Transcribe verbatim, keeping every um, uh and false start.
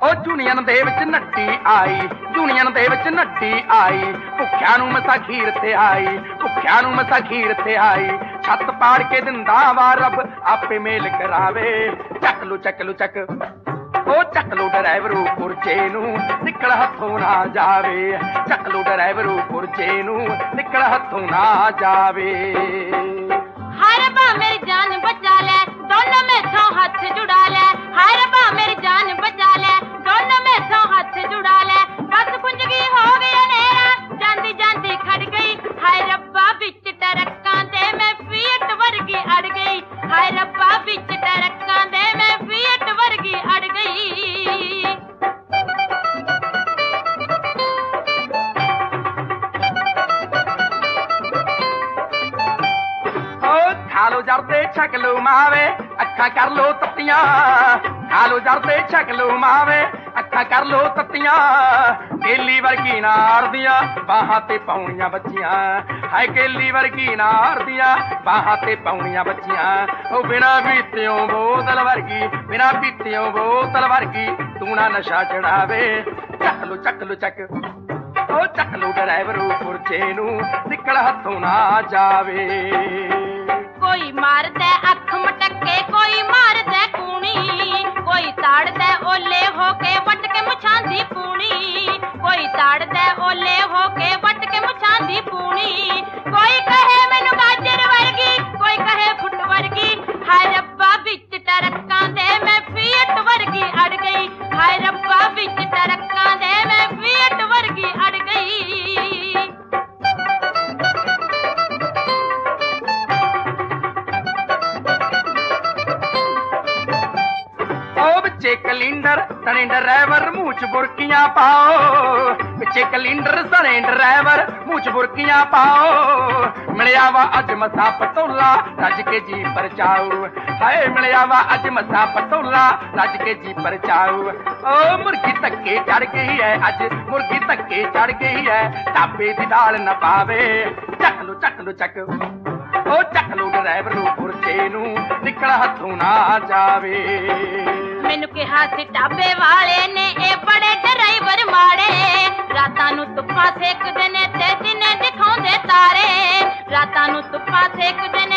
ओ union दे विच नट्टी आई, यूनियन दे विच नट्टी आई, भुखिया नूं मसा खीर ते आई, भुखिया नूं मसा खीर ते आई। छत पाड़ के दिंदा वा रब आपे मेल करावे। चक लो चक लो चक ओ चक लो ड्राइवरू पुरजे नूं निकल हथों ना जावे। चक लो ड्राइवरू पुरजे नूं निकल हथों ना जावे। हाय रब्बा मेरी जान बचा ले, दोनों मेथों हाथ जुड़ा ले। हाय रब्बा मेरी जान बचा ले, दोनों मेथों हाथ जुड़ा ले। बस कुंज गई हो गई अंधेरा, जांदी जांदी खड़ गई। हाय रब्बा बिच टरक्कां दे मैं फीट वर्गी अड़ गई। हाय रब्बा बिच टरक्कां दे मैं फीट वर्गी अड़ गई। खालो जरते छक लो मावे अखा कर लो तत्तियां। खालो जरते छक लो मावे अखा कर लो तत्तियां। केली वर्गी नार दियां बाहां ते पाउणियां बच्चियां। हाय केली वर्गी नार दियां बाहां ते पाउणियां बच्चियां। ओ बिना पीतियों बोतल वर्गी, बिना पीतियों बोतल वर्गी तू ना नशा चढ़ावे। चक लो चक लो चक ओ चक लो ड्राइवरू पुरजे नूं निकल हथों ना जावे। कोई मार दे अख मटके, कोई मार दे कूणी, कोई ताड़ दे ओले होके वट के मुछां दी पूणी। कोई ताड़ दे ओले होके वट के मुछां दी पूणी। कोई कहे मैनू गाजर वर्गी, कोई कहे फुट वर्गी। हाय रब्बा बिच टरक्कां दे मैं फीट वर्गी अड़ गई। हाय रब्बा बिच टरक्कां दे मैं फीट वर्गी अड़ गई। पिछे कलिंडर सने ड्राइवर मुँह च बुरकियां पाओ। पिछे कलिंडर सने ड्राइवर मुँह च बुरकियां पाओ। मिलिया वा अज मसा पटोला रज के जी पर चाऊ। हाय मिलिया वा अज मसा पटोला रज के जी पर चाऊ। ओ मुर्गी धक्के चढ़ गई है अज, मुर्गी धक्के चढ़ गई है ढाबे दी दाल न पावे। चक लो चक लो चक ओ चक लो ड्राइवरू पुरजे नूं निकल हथों ना जावे। मैनू कहा सी ढाबे वाले ने ए बड़े ड्राइवर माड़े। रातां नूं धुप्पा सेकदे ने ते दिने दिखाउंदे तारे। रातां नूं धुप्पा सेकदे ने